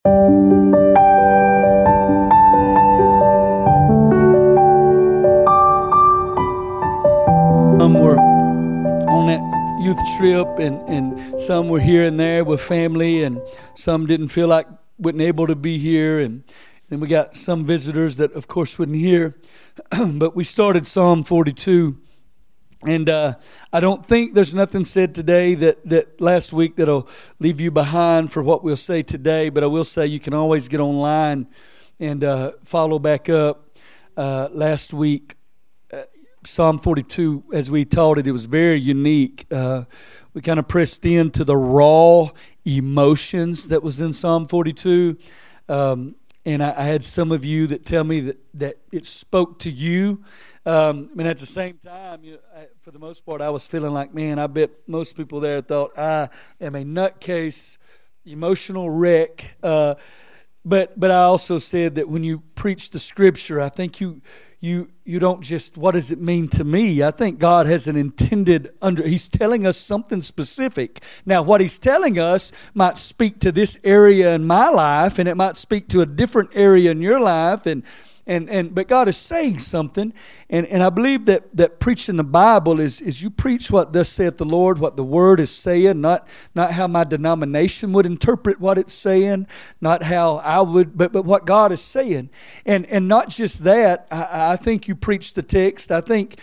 Some were on that youth trip, and some were here and there with family, and some didn't feel like wasn't able to be here, and then we got some visitors that of course wasn't here. But we started Psalm 42, and I don't think there's nothing said today that last week that'll leave you behind for what we'll say today, but I will say you can always get online and follow back up. Last week Psalm 42, as we taught it, it was very unique. We kind of pressed into the raw emotions that was in Psalm 42. And I had some of you that tell me that it spoke to you. And at the same time, for the most part, I was feeling like, man, I bet most people there thought I am a nutcase, emotional wreck. But I also said that when you preach the Scripture, I think you don't just, what does it mean to me? I think God has an intended He's telling us something specific. Now, what He's telling us might speak to this area in my life, and it might speak to a different area in your life, but God is saying something, and I believe that preaching the Bible is you preach what thus saith the Lord, what the Word is saying, not how my denomination would interpret what it's saying, not how I would, but what God is saying, and not just that. I think you preach the text. I think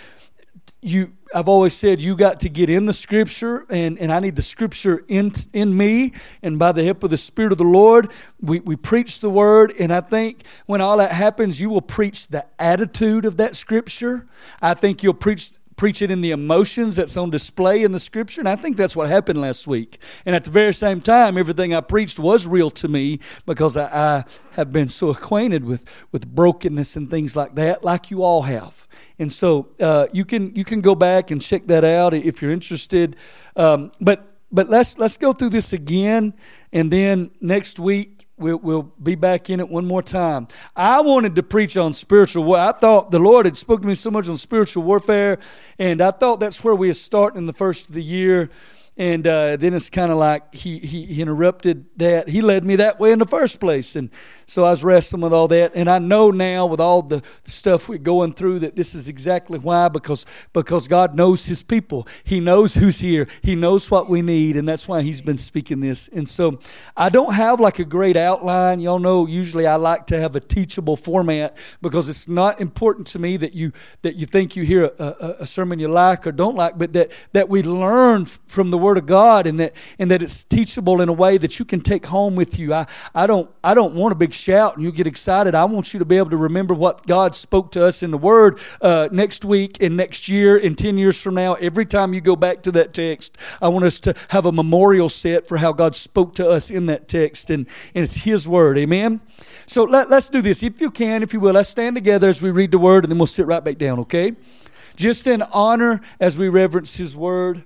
I've always said you got to get in the Scripture, and I need the Scripture in me, and by the help of the Spirit of the Lord, we preach the Word, and I think when all that happens, you will preach the attitude of that Scripture. I think you'll preach it in the emotions that's on display in the Scripture, and I think that's what happened last week. And at the very same time, everything I preached was real to me because I have been so acquainted with brokenness and things like that, like you all have. And so you can go back and check that out if you're interested. But let's go through this again, and then next week we'll be back in it one more time. I wanted to preach on spiritual warfare. I thought the Lord had spoken to me so much on spiritual warfare, and I thought that's where we were starting in the first of the year. And then it's kind of like he interrupted that. He led me that way in the first place. And so I was wrestling with all that. And I know now with all the stuff we're going through that this is exactly why, because God knows His people. He knows who's here. He knows what we need. And that's why He's been speaking this. And so I don't have like a great outline. Y'all know usually I like to have a teachable format because it's not important to me that you think you hear a sermon you like or don't like, but that we learn from the Word of God, and that it's teachable in a way that you can take home with you. I don't want a big shout and you get excited. I want you to be able to remember what God spoke to us in the Word next week and next year and 10 years from now. Every time you go back to that text, I want us to have a memorial set for how God spoke to us in that text, and it's His Word. Amen? So let's do this. If you can, if you will, let's stand together as we read the Word, and then we'll sit right back down, okay? Just in honor as we reverence His Word.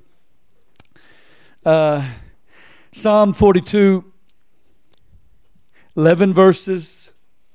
Psalm 42, 11 verses.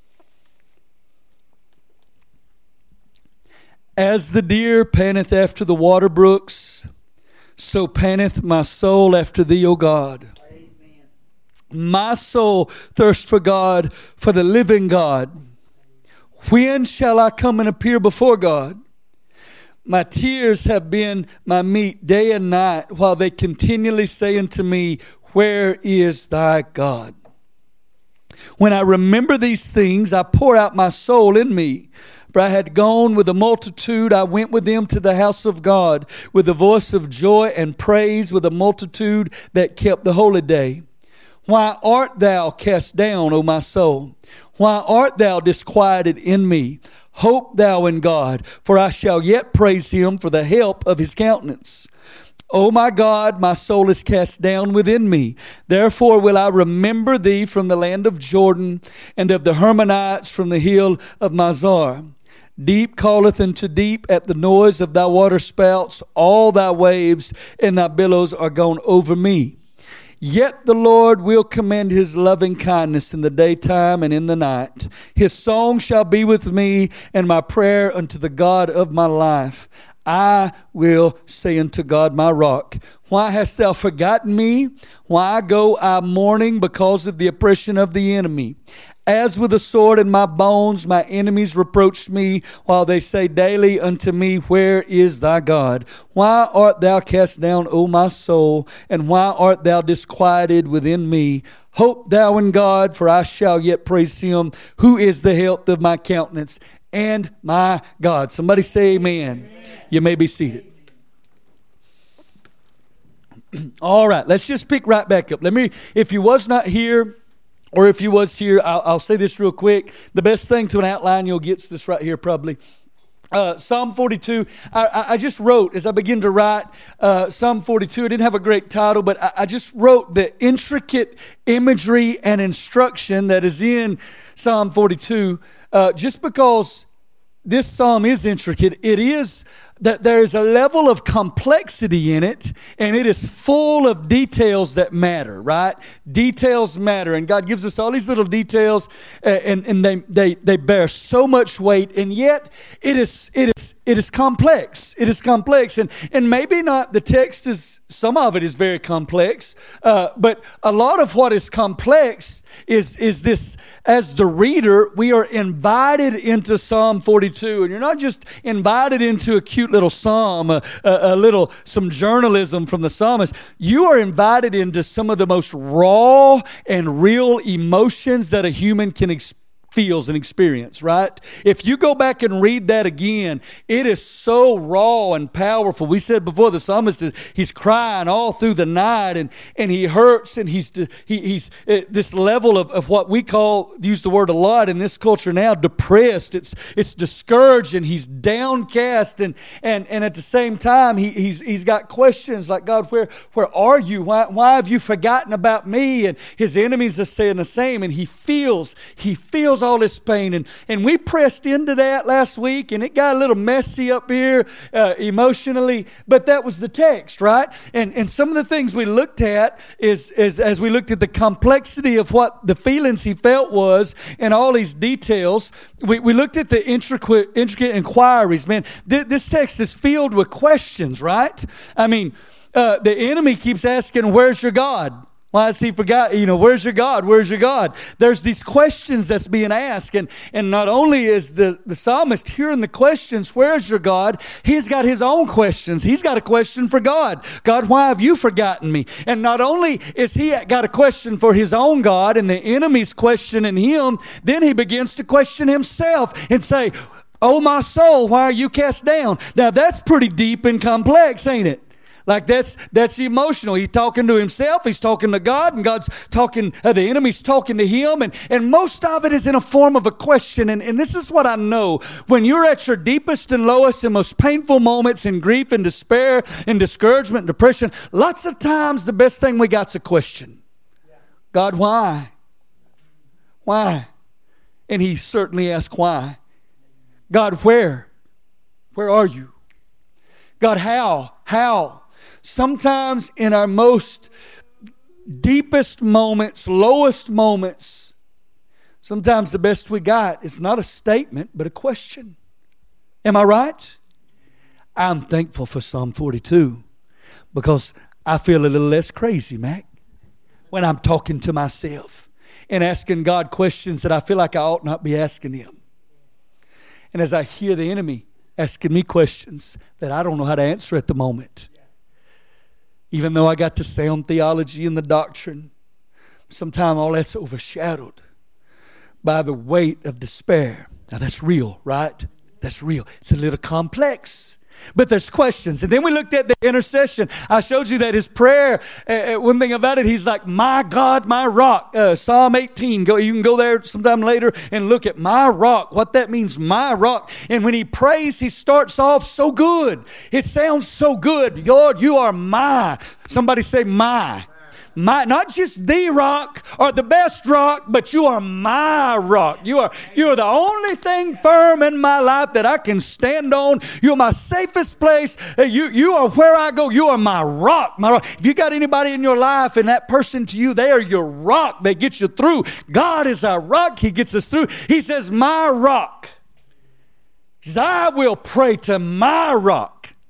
As the deer panteth after the water brooks, so panteth my soul after Thee, O God. Amen. My soul thirsts for God, for the living God. When shall I come and appear before God? My tears have been my meat day and night, while they continually say unto me, Where is thy God? When I remember these things, I pour out my soul in me. For I had gone with a multitude, I went with them to the house of God, with the voice of joy and praise, with a multitude that kept the holy day. Why art thou cast down, O my soul? Why art thou disquieted in me? Hope thou in God, for I shall yet praise Him for the help of His countenance. O my God, my soul is cast down within me. Therefore will I remember Thee from the land of Jordan, and of the Hermonites from the hill of Mizar. Deep calleth unto deep at the noise of Thy waterspouts. All Thy waves and Thy billows are gone over me. Yet the Lord will commend His loving kindness in the daytime and in the night. His song shall be with me, and my prayer unto the God of my life. I will say unto God, my rock, why hast thou forgotten me? Why go I mourning because of the oppression of the enemy? As with a sword in my bones, my enemies reproach me, while they say daily unto me, where is thy God? Why art thou cast down, O my soul? And why art thou disquieted within me? Hope thou in God, for I shall yet praise him, who is the health of my countenance and my God. Somebody say amen. You may be seated. All right, let's just pick right back up. If you was not here, or if you was here, I'll say this real quick. The best thing to an outline, you'll get this right here probably. Psalm 42, I just wrote, as I begin to write Psalm 42, I didn't have a great title, but I just wrote the intricate imagery and instruction that is in Psalm 42, just because this psalm is intricate. It is that there's a level of complexity in it, and it is full of details that matter, right? Details matter, and God gives us all these little details, and they bear so much weight, and yet it is complex. It is complex, and maybe not the text is, some of it is very complex, but a lot of what is complex is this, as the reader, we are invited into Psalm 42, and you're not just invited into a cute little psalm, some journalism from the psalmist. You are invited into some of the most raw and real emotions that a human can feels and experience, right? If you go back and read that again, it is so raw and powerful. We said before, the psalmist he's crying all through the night, and he hurts, and he's this level of what we use the word a lot in this culture now, depressed. It's discouraged, and he's downcast, and at the same time he's got questions like, God, where are you? Why have you forgotten about me? And his enemies are saying the same, and he feels all this pain, and we pressed into that last week, and it got a little messy up here emotionally, but that was the text, right? And some of the things we looked at is as we looked at the complexity of what the feelings he felt was, and all these details, we looked at the intricate inquiries. Man, this text is filled with questions, right? I mean, the enemy keeps asking, where's your God? Why has he forgotten? Where's your God? Where's your God? There's these questions that's being asked. And not only is the psalmist hearing the questions, where's your God? He's got his own questions. He's got a question for God. God, why have you forgotten me? And not only is he got a question for his own God, and the enemy's questioning him, then he begins to question himself and say, oh, my soul, why are you cast down? Now, that's pretty deep and complex, ain't it? Like that's emotional. He's talking to himself. He's talking to God, and God's talking. The enemy's talking to him, and most of it is in a form of a question. And this is what I know: when you're at your deepest and lowest and most painful moments in grief and despair and discouragement and depression, lots of times the best thing we got's a question. God, why? Why? And he certainly asked why. God, where? Where are you? God, how? How? Sometimes in our most deepest moments, lowest moments, sometimes the best we got is not a statement, but a question. Am I right? I'm thankful for Psalm 42 because I feel a little less crazy, Mac, when I'm talking to myself and asking God questions that I feel like I ought not be asking him. And as I hear the enemy asking me questions that I don't know how to answer at the moment, even though I got the sound theology and the doctrine, sometimes all that's overshadowed by the weight of despair. Now that's real, right? That's real. It's a little complex, but there's questions. And then we looked at the intercession. I showed you that his prayer, one thing about it, he's like, my God, my rock. Psalm 18, you can go there sometime later and look at my rock, what that means, my rock. And when he prays, he starts off so good. It sounds so good. Lord, you are my. Somebody say my. My, not just the rock or the best rock, but you are my rock. You are the only thing firm in my life that I can stand on. You are my safest place. You are where I go. You are my rock. My rock. If you got anybody in your life and that person to you, they are your rock. They get you through. God is our rock. He gets us through. He says, my rock. He says, I will pray to my rock.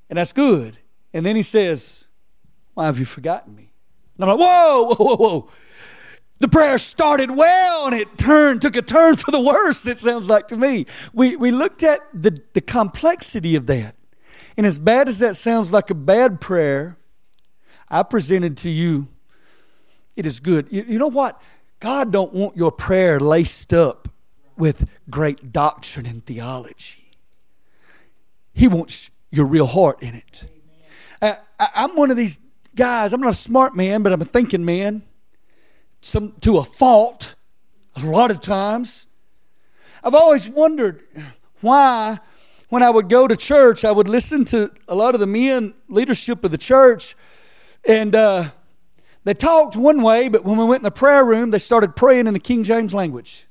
And that's good. And then he says, why have you forgotten me? And I'm like, whoa, whoa, whoa, whoa. The prayer started well and it took a turn for the worse, it sounds like to me. We looked at the complexity of that. And as bad as that sounds like a bad prayer, I presented to you, it is good. You know what? God don't want your prayer laced up with great doctrine and theology. He wants your real heart in it. I'm one of these guys, I'm not a smart man, but I'm a thinking man. To a fault, a lot of times. I've always wondered why, when I would go to church, I would listen to a lot of the men, leadership of the church, and they talked one way, but when we went in the prayer room, they started praying in the King James language.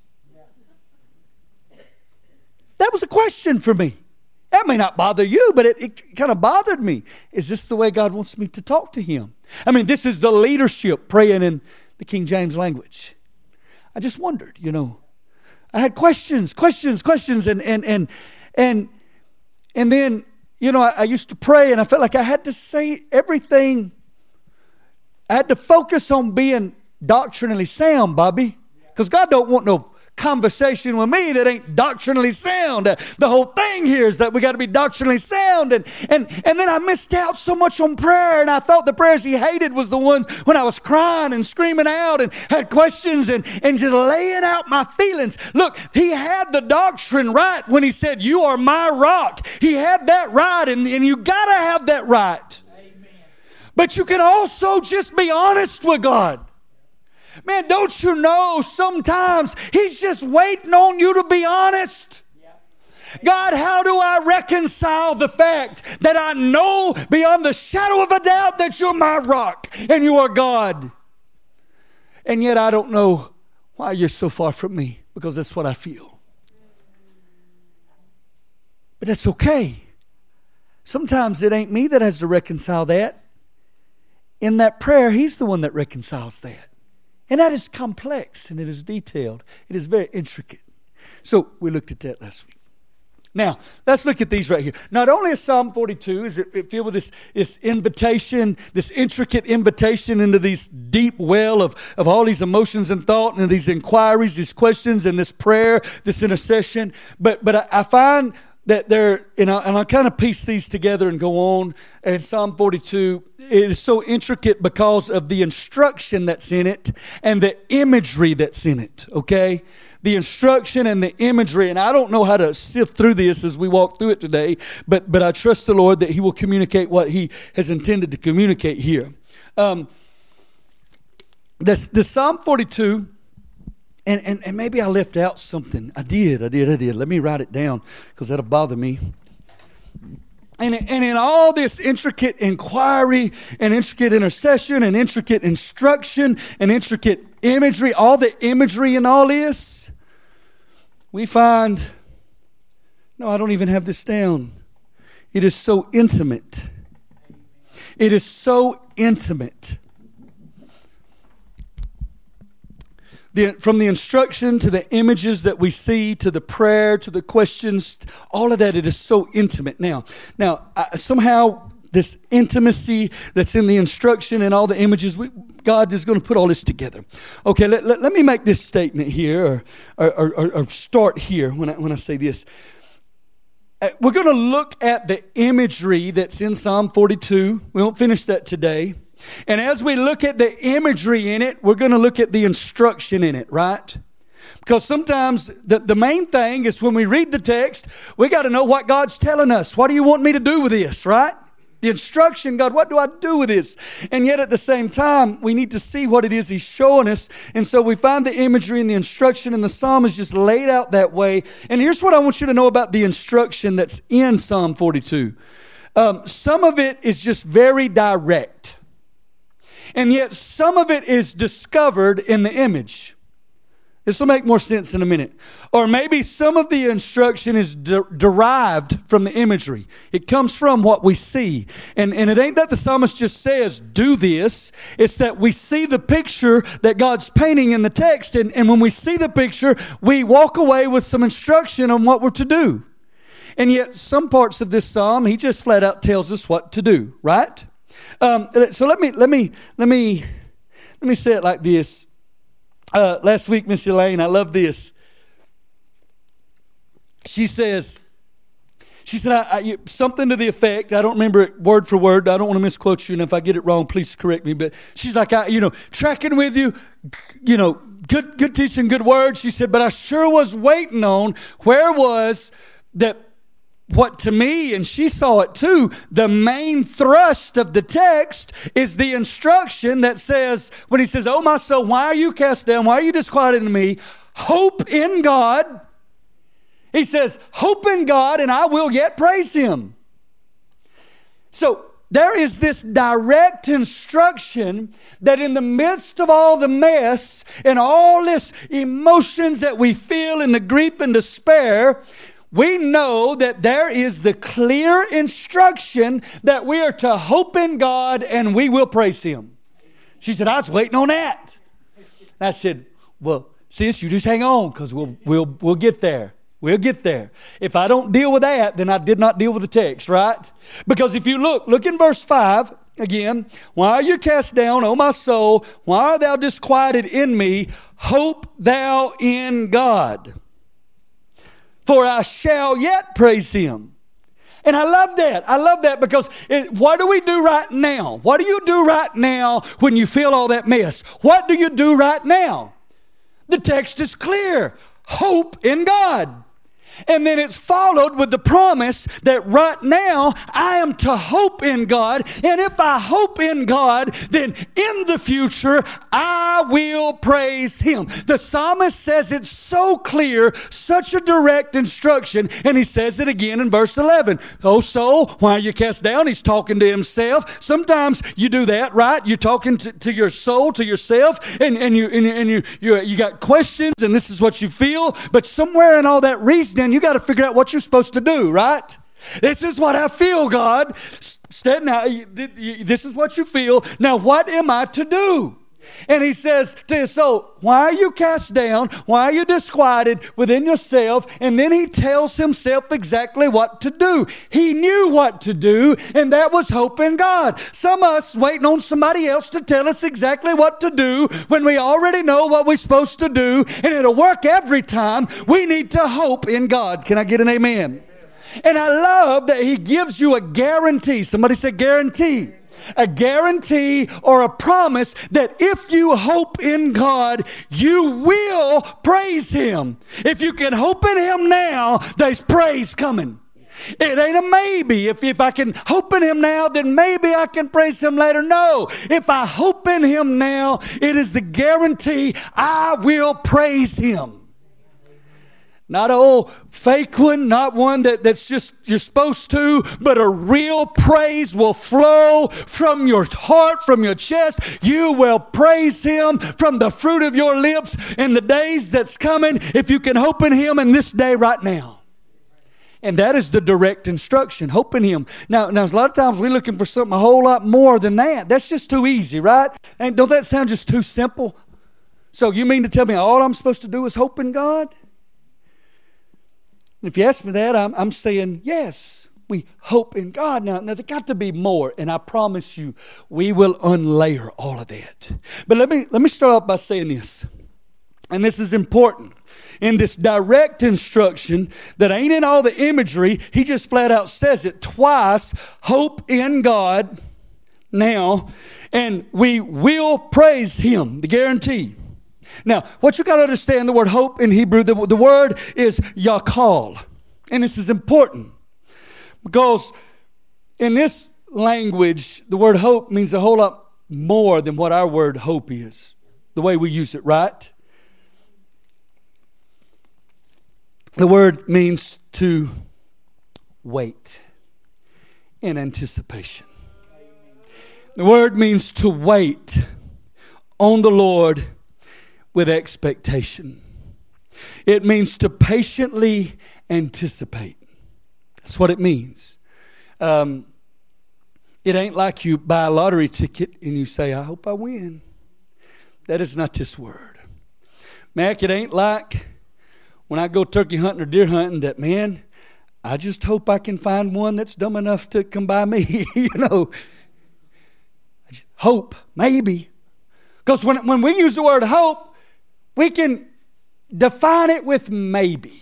That was a question for me. That may not bother you, but it kind of bothered me. Is this the way God wants me to talk to Him? I mean, this is the leadership praying in the King James language. I just wondered, I had questions, and then, I used to pray and I felt like I had to say everything. I had to focus on being doctrinally sound, Bobby, because God don't want no conversation with me that ain't doctrinally sound. The whole thing here is that we got to be doctrinally sound, and then I missed out so much on prayer, and I thought the prayers He hated was the ones when I was crying and screaming out and had questions and just laying out my feelings. Look, He had the doctrine right when He said, "You are my rock." He had that right, and you got to have that right. Amen. But you can also just be honest with God. Man, don't you know sometimes He's just waiting on you to be honest? God, how do I reconcile the fact that I know beyond the shadow of a doubt that You're my rock and You are God? And yet I don't know why You're so far from me, because that's what I feel. But that's okay. Sometimes it ain't me that has to reconcile that. In that prayer, He's the one that reconciles that. And that is complex, and it is detailed. It is very intricate. So we looked at that last week. Now, let's look at these right here. Not only is Psalm 42, is it filled with this invitation, this intricate invitation into these deep well of all these emotions and thought and these inquiries, these questions, and this prayer, this intercession. But I find that there, and I kind of piece these together and go on. And Psalm 42, it is so intricate because of the instruction that's in it and the imagery that's in it, okay? The instruction and the imagery, and I don't know how to sift through this as we walk through it today, but I trust the Lord that He will communicate what He has intended to communicate here. The Psalm 42, and maybe I left out something. I did. Let me write it down, because that'll bother me. And in all this intricate inquiry and intricate intercession and intricate instruction and intricate imagery, all the imagery in all this, we find, no, I don't even have this down. It is so intimate. It is so intimate. From the instruction to the images that we see, to the prayer, to the questions, all of that, it is so intimate. Now, somehow this intimacy that's in the instruction and all the images, God is going to put all this together. Okay, let me make this statement here, or start here when I say this. We're going to look at the imagery that's in Psalm 42. We won't finish that today. And as we look at the imagery in it, we're going to look at the instruction in it, right? Because sometimes the main thing is when we read the text, we got to know what God's telling us. What do you want me to do with this, right? The instruction, God, what do I do with this? And yet at the same time, we need to see what it is He's showing us. And so we find the imagery and the instruction, and the psalm is just laid out that way. And here's what I want you to know about the instruction that's in Psalm 42. Some of it is just very direct. And yet some of it is discovered in the image. This will make more sense in a minute. Or maybe some of the instruction is derived from the imagery. It comes from what we see. And it ain't that the psalmist just says, do this. It's that we see the picture that God's painting in the text. And when we see the picture, we walk away with some instruction on what we're to do. And yet some parts of this psalm, he just flat out tells us what to do, right? So let me say it like this. Last week, Miss Elaine, I love this. She said, something to the effect, I don't remember it word for word. I don't want to misquote you, and if I get it wrong, please correct me. But she's like, tracking with you, good teaching, good word. She said, but I sure was waiting on where was that. What to me, and she saw it too, the main thrust of the text is the instruction that says, when he says, oh my soul, why are you cast down? Why are you disquieted in me? Hope in God. He says, hope in God, and I will yet praise him. So there is this direct instruction that in the midst of all the mess and all this emotions that we feel and the grief and despair, we know that there is the clear instruction that we are to hope in God and we will praise him. She said, I was waiting on that. And I said, well, sis, you just hang on, because we'll get there. We'll get there. If I don't deal with that, then I did not deal with the text, right? Because if you look in verse 5 again. Why are you cast down, O my soul? Why art thou disquieted in me? Hope thou in God. For I shall yet praise him. And I love that. I love that because what do we do right now? What do you do right now when you feel all that mess? What do you do right now? The text is clear. Hope in God. And then it's followed with the promise that right now I am to hope in God. And if I hope in God, then in the future I will praise him. The psalmist says it's so clear, such a direct instruction. And he says it again in verse 11. Oh soul, why are you cast down? He's talking to himself. Sometimes you do that, right? You're talking to your soul, to yourself, and you got questions, and this is what you feel. But somewhere in all that reasoning, you got to figure out what you're supposed to do, right? This is what I feel, God. Now, this is what you feel. Now, what am I to do? And he says to his soul, why are you cast down? Why are you disquieted within yourself? And then he tells himself exactly what to do. He knew what to do, and that was hope in God. Some of us waiting on somebody else to tell us exactly what to do when we already know what we're supposed to do, and it'll work every time. We need to hope in God. Can I get an amen? And I love that he gives you a guarantee. Somebody say guarantee. A guarantee or a promise that if you hope in God, you will praise him. If you can hope in him now, there's praise coming. It ain't a maybe. If I can hope in him now, then maybe I can praise him later. No. If I hope in him now, it is the guarantee I will praise him. Not an old fake one, not one that's just you're supposed to, but a real praise will flow from your heart, from your chest. You will praise him from the fruit of your lips in the days that's coming, if you can hope in him in this day right now. And that is the direct instruction, hope in him. Now, a lot of times we're looking for something a whole lot more than that. That's just too easy, right? And don't that sound just too simple? So you mean to tell me all I'm supposed to do is hope in God? If you ask me that, I'm saying, yes, we hope in God. Now, there's got to be more, and I promise you, we will unlayer all of that. But let me start off by saying this, and this is important. In this direct instruction that ain't in all the imagery, he just flat out says it twice, hope in God now, and we will praise him, the guarantee. Now, what you got to understand, the word hope in Hebrew, the word is yakal. And this is important because in this language, the word hope means a whole lot more than what our word hope is, the way we use it, right? The word means to wait in anticipation. The word means to wait on the Lord with expectation. It means to patiently anticipate. That's what it means. It ain't like you buy a lottery ticket and you say, I hope I win. That is not this word. Mac, it ain't like when I go turkey hunting or deer hunting that, man, I just hope I can find one that's dumb enough to come by me. Hope, maybe. Because when we use the word hope, we can define it with maybe.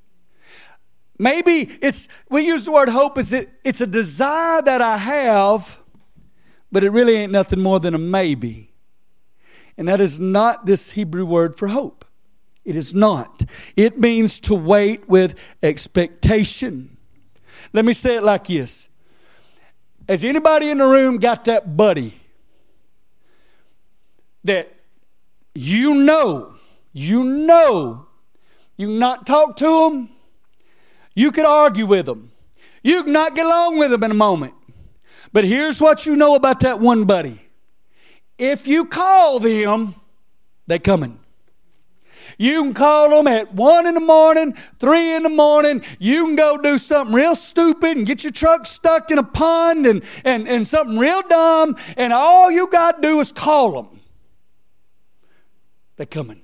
Maybe we use the word hope as it's a desire that I have, but it really ain't nothing more than a maybe. And that is not this Hebrew word for hope. It is not. It means to wait with expectation. Let me say it like this. Has anybody in the room got that buddy that you can not talk to them, you could argue with them, you can not get along with them in a moment, but here's what you know about that one buddy. If you call them, they're coming. You can call them at 1 in the morning, 3 in the morning. You can go do something real stupid and get your truck stuck in a pond and something real dumb, and all you got to do is call them. They're coming.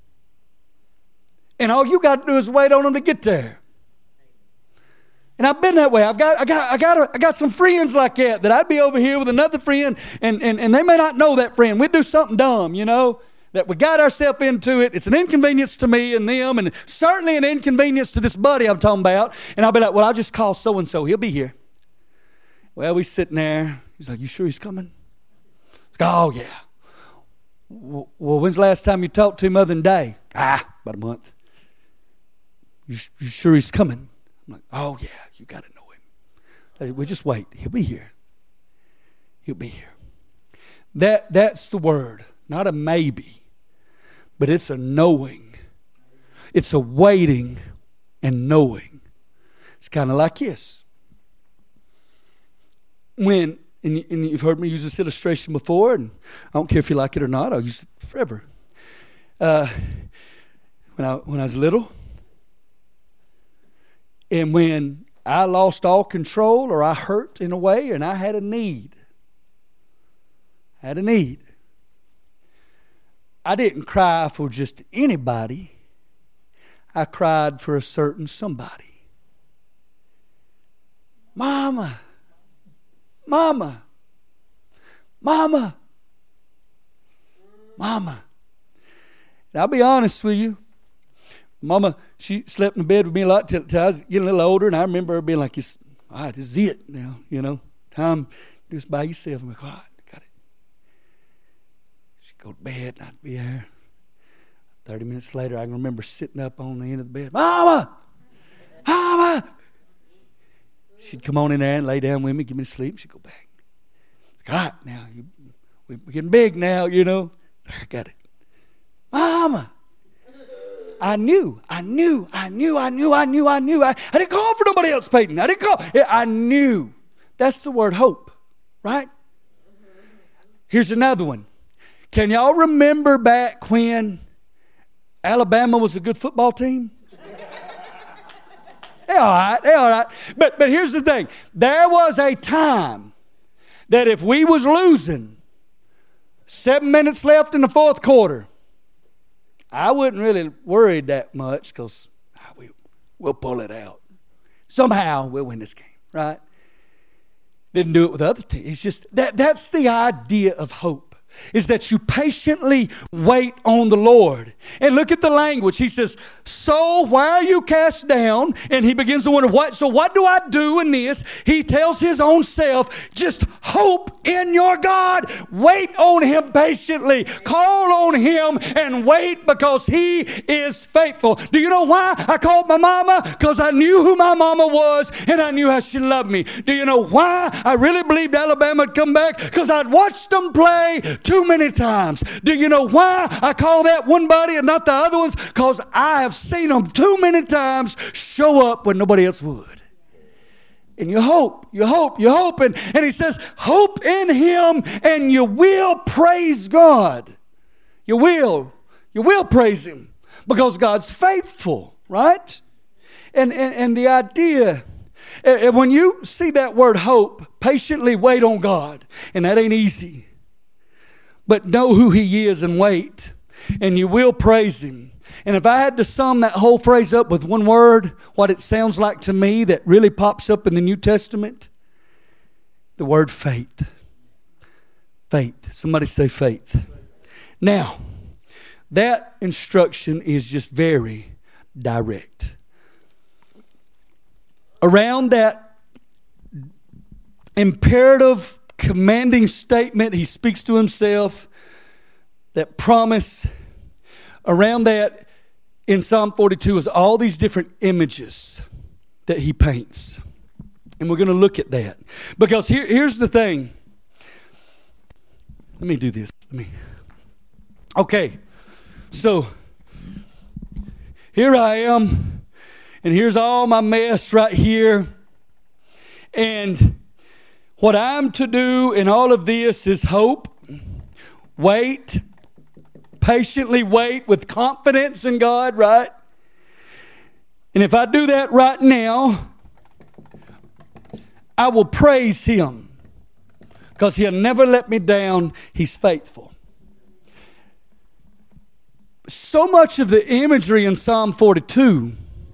And all you got to do is wait on them to get there. And I've been that way. I got some friends like that I'd be over here with another friend, and they may not know that friend. We'd do something dumb, that we got ourselves into it. It's an inconvenience to me and them, and certainly an inconvenience to this buddy I'm talking about. And I'll be like, well, I'll just call so-and-so. He'll be here. Well, we sitting there. He's like, you sure he's coming? Like, oh, yeah. Well, when's the last time you talked to him other than day? About a month. You sure he's coming? I'm like, oh, yeah, you got to know him. We just wait. He'll be here. He'll be here. That's the word. Not a maybe, but it's a knowing. It's a waiting and knowing. It's kind of like this. And you've heard me use this illustration before, and I don't care if you like it or not. I'll use it forever. When I was little, and when I lost all control or I hurt in a way and I had a need. I didn't cry for just anybody. I cried for a certain somebody. Mama. And I'll be honest with you. Mama, she slept in the bed with me a lot till I was getting a little older, and I remember her being like, this is it now, Time just by yourself. I'm like, God, got it. She'd go to bed, and I'd be there. 30 minutes later, I can remember sitting up on the end of the bed. Mama! She'd come on in there and lay down with me, give me sleep. She'd go back. God, now, we're getting big now, I got it. Mama! I knew. I didn't call for nobody else, Peyton. I didn't call. I knew. That's the word hope, right? Here's another one. Can y'all remember back when Alabama was a good football team? They're all right. But here's the thing. There was a time that if we was losing, 7 minutes left in the fourth quarter, I wasn't really worried that much because we'll pull it out. Somehow we'll win this game, right? Didn't do it with other teams. It's just that's the idea of hope. Is that you patiently wait on the Lord. And look at the language. He says, so why are you cast down? And he begins to wonder, what do I do in this? He tells his own self, just hope in your God. Wait on him patiently. Call on him and wait because he is faithful. Do you know why I called my mama? Because I knew who my mama was and I knew how she loved me. Do you know why I really believed Alabama would come back? Because I'd watched them play too many times. Do you know why I call that one buddy and not the other ones? Because I have seen them too many times show up when nobody else would. And you hope. And he says, hope in him and you will praise God. You will praise him because God's faithful, right? And the idea, when you see that word hope, patiently wait on God. And that ain't easy. But know who he is and wait. And you will praise him. And if I had to sum that whole phrase up with one word, what it sounds like to me that really pops up in the New Testament, the word faith. Faith. Somebody say faith. Now, that instruction is just very direct. Around that imperative, commanding statement, he speaks to himself, that promise. Around that, in Psalm 42, is all these different images that he paints. And we're going to look at that. Because here's the thing. Let me do this. Okay. So, here I am. And here's all my mess right here. And what I'm to do in all of this is hope, wait, patiently wait with confidence in God, right? And if I do that right now, I will praise Him because He'll never let me down. He's faithful. So much of the imagery in Psalm 42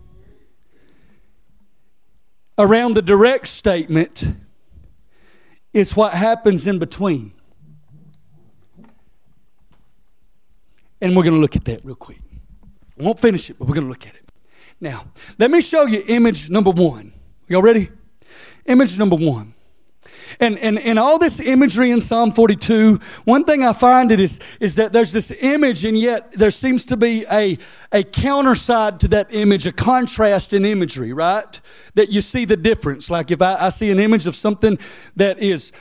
around the direct statement is what happens in between. And we're going to look at that real quick. I won't finish it, but we're going to look at it. Now, let me show you image number one. Y'all ready? Image number one. And all this imagery in Psalm 42, one thing I find is that there's this image, and yet there seems to be a counter side to that image, a contrast in imagery, right? That you see the difference. Like if I see an image of something that is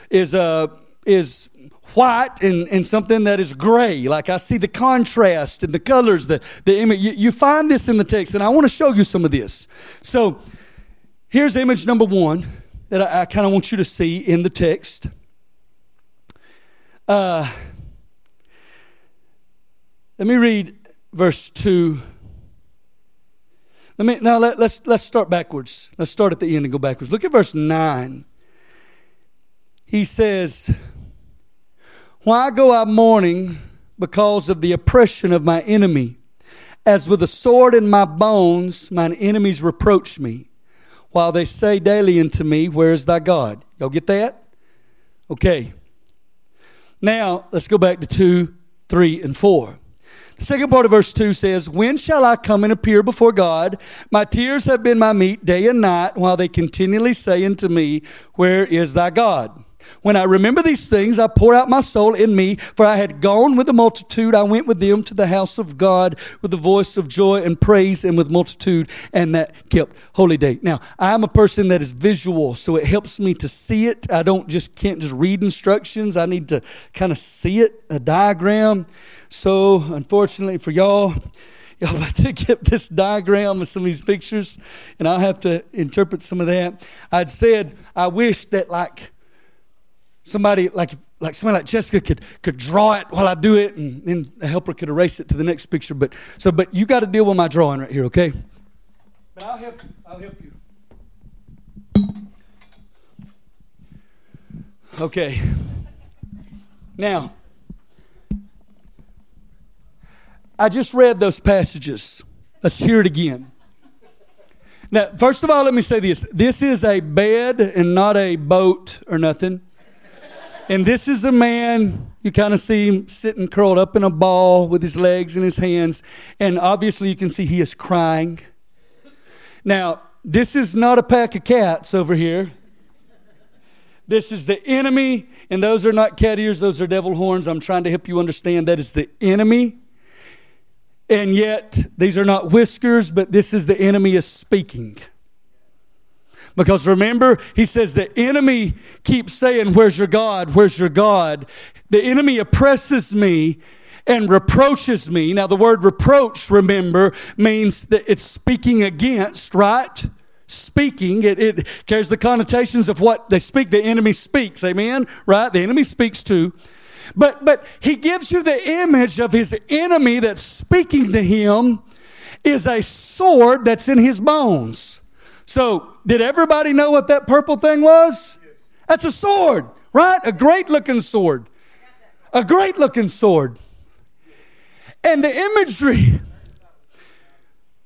white and something that is gray. Like I see the contrast and the colors, the image. You find this in the text, and I want to show you some of this. So here's image number one that I kind of want you to see in the text. Let me read verse 2. Let's start backwards. Let's start at the end and go backwards. Look at verse 9. He says, "Why go I mourning because of the oppression of my enemy? As with a sword in my bones, mine enemies reproach me, while they say daily unto me, where is thy God?" Y'all get that? Okay. Now, let's go back to 2, 3, and 4. The second part of verse 2 says, "When shall I come and appear before God? My tears have been my meat day and night, while they continually say unto me, where is thy God? When I remember these things, I pour out my soul in me, for I had gone with the multitude. I went with them to the house of God with the voice of joy and praise and with multitude, and that kept holy day." Now, I'm a person that is visual, so it helps me to see it. I can't just read instructions. I need to kind of see it, a diagram. So, unfortunately for y'all about to get this diagram with some of these pictures, and I'll have to interpret some of that. I'd said I wish that somebody like Jessica could draw it while I do it, and then the helper could erase it to the next picture. But you got to deal with my drawing right here, okay? But I'll help you. Okay. Now, I just read those passages. Let's hear it again. Now, first of all, let me say this. This is a bed and not a boat or nothing. And this is a man, you kind of see him sitting curled up in a ball with his legs in his hands. And obviously you can see he is crying. Now, this is not a pack of cats over here. This is the enemy. And those are not cat ears, those are devil horns. I'm trying to help you understand that is the enemy. And yet, these are not whiskers, but this is the enemy is speaking. Because remember, he says the enemy keeps saying, where's your God? Where's your God? The enemy oppresses me and reproaches me. Now, the word reproach, remember, means that it's speaking against, right? Speaking. It carries the connotations of what they speak. The enemy speaks, amen? Right? The enemy speaks too. But he gives you the image of his enemy that's speaking to him is a sword that's in his bones. So, did everybody know what that purple thing was? That's a sword, right? A great looking sword. A great looking sword. And the imagery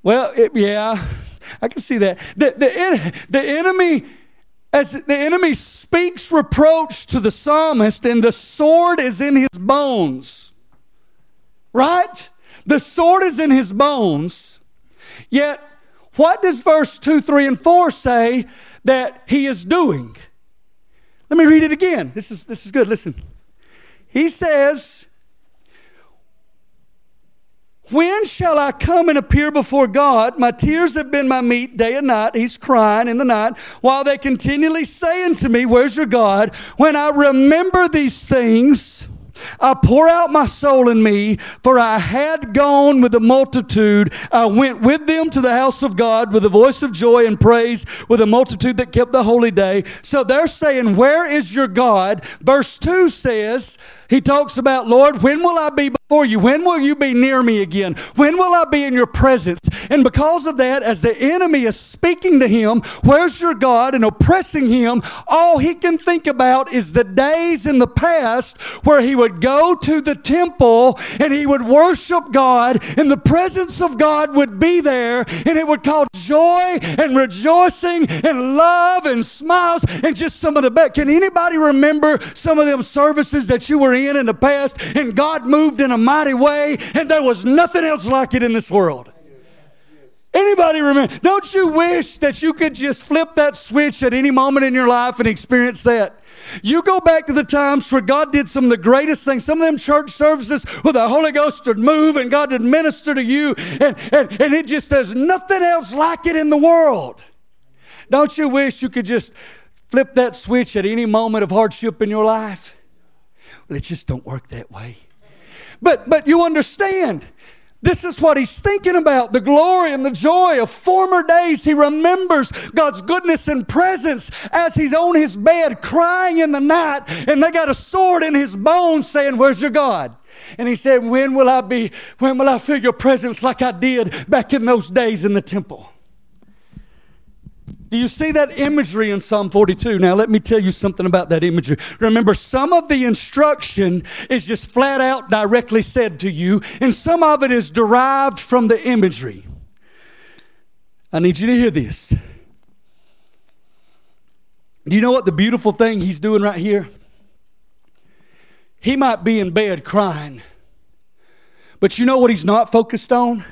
Well, yeah, I can see that. The enemy, as the enemy speaks reproach to the psalmist, and the sword is in his bones. Right? The sword is in his bones. Yet, what does verse 2, 3, and 4 say that he is doing? Let me read it again. This is good. Listen. He says, when shall I come and appear before God? My tears have been my meat day and night. He's crying in the night, while they continually say unto me, where's your God? When I remember these things, I pour out my soul in me, for I had gone with the multitude. I went with them to the house of God with a voice of joy and praise, with a multitude that kept the holy day. So they're saying, where is your God? Verse 2 says, he talks about, Lord, when will I be before you? When will you be near me again? When will I be in your presence? And because of that, as the enemy is speaking to him, where's your God, and oppressing him, all he can think about is the days in the past where he would go to the temple and he would worship God, and the presence of God would be there, and it would cause joy and rejoicing and love and smiles and just some of the best. Can anybody remember some of them services that you were in the past, and God moved in a mighty way, and there was nothing else like it in this world? Anybody remember? Don't you wish that you could just flip that switch at any moment in your life and experience that? You go back to the times where God did some of the greatest things. Some of them church services where the Holy Ghost would move and God would minister to you, and it just, there's nothing else like it in the world. Don't you wish you could just flip that switch at any moment of hardship in your life? Well, it just don't work that way. But you understand, this is what he's thinking about, the glory and the joy of former days. He remembers God's goodness and presence as he's on his bed crying in the night, and they got a sword in his bones saying, where's your God? And he said, when will I feel your presence like I did back in those days in the temple? Do you see that imagery in Psalm 42? Now, let me tell you something about that imagery. Remember, some of the instruction is just flat out directly said to you, and some of it is derived from the imagery. I need you to hear this. Do you know what the beautiful thing he's doing right here? He might be in bed crying, but you know what he's not focused on?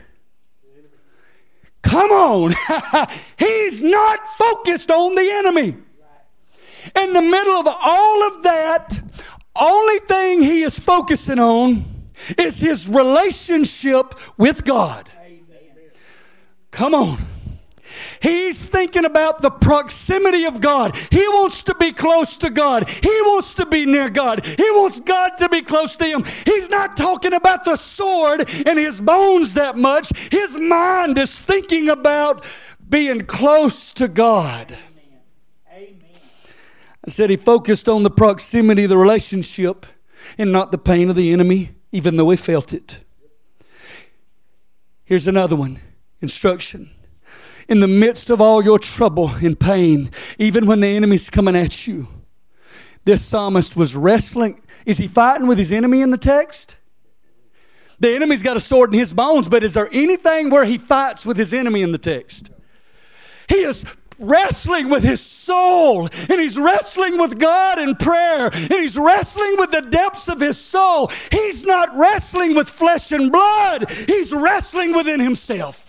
Come on. He's not focused on the enemy. In the middle of all of that, only thing he is focusing on is his relationship with God. Come on. He's thinking about the proximity of God. He wants to be close to God. He wants to be near God. He wants God to be close to him. He's not talking about the sword in his bones that much. His mind is thinking about being close to God. Amen. I said he focused on the proximity of the relationship and not the pain of the enemy, even though he felt it. Here's another one. Instruction. In the midst of all your trouble and pain, even when the enemy's coming at you, this psalmist was wrestling. Is he fighting with his enemy in the text? The enemy's got a sword in his bones, but is there anything where he fights with his enemy in the text? He is wrestling with his soul, and he's wrestling with God in prayer, and he's wrestling with the depths of his soul. He's not wrestling with flesh and blood. He's wrestling within himself.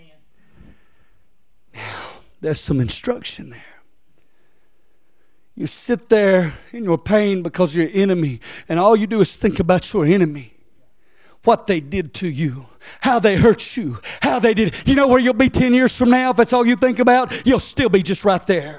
Now, there's some instruction there. You sit there in your pain because of your enemy, and all you do is think about your enemy, what they did to you, how they hurt you, how they did. You know where you'll be 10 years from now if that's all you think about? You'll still be just right there.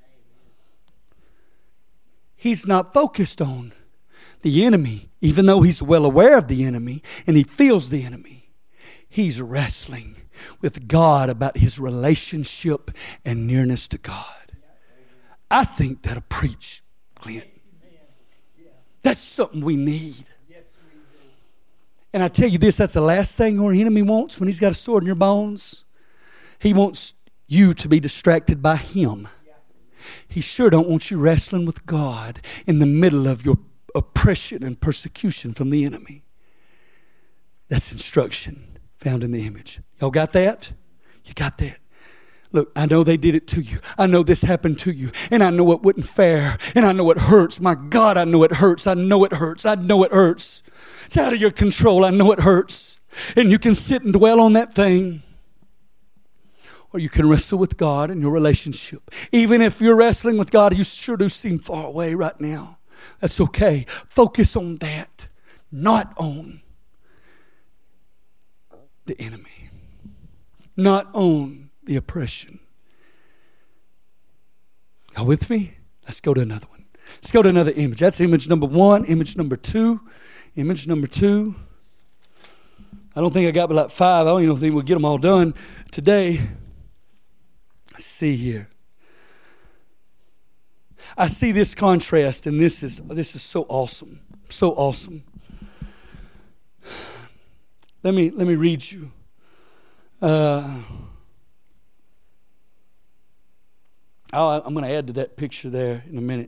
He's not focused on the enemy, even though he's well aware of the enemy and he feels the enemy. He's wrestling with God about his relationship and nearness to God. I think that'll preach, Clint. That's something we need. And I tell you this, that's the last thing our enemy wants when he's got a sword in your bones. He wants you to be distracted by him. He sure don't want you wrestling with God in the middle of your oppression and persecution from the enemy. That's instruction found in the image. Y'all got that? You got that? Look, I know they did it to you. I know this happened to you. And I know it wasn't fair. And I know it hurts. My God, I know it hurts. I know it hurts. I know it hurts. It's out of your control. I know it hurts. And you can sit and dwell on that thing. Or you can wrestle with God in your relationship. Even if you're wrestling with God, you sure do seem far away right now. That's okay. Focus on that, not on the enemy, not on the oppression. Y'all with me? Let's go to another one. Let's go to another image. That's image number 1. Image number 2. Image number 2. I don't think I got but like 5. I don't even think we'll get them all done today. Let's see here. I see this contrast, and this is so awesome. So awesome. Let me read you. I'm going to add to that picture there in a minute.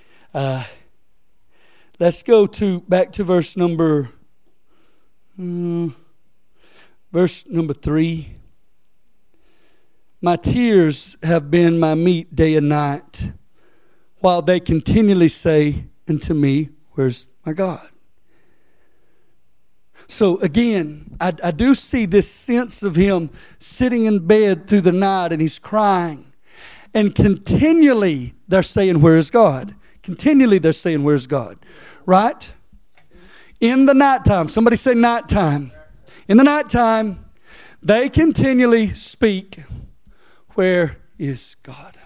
Let's go back to verse number 3. My tears have been my meat day and night, while they continually say unto me, where's my God? So again, I do see this sense of him sitting in bed through the night and he's crying. And continually they're saying, where is God? Continually they're saying, where's God? Right? In the nighttime, somebody say nighttime. In the nighttime, they continually speak, where is God?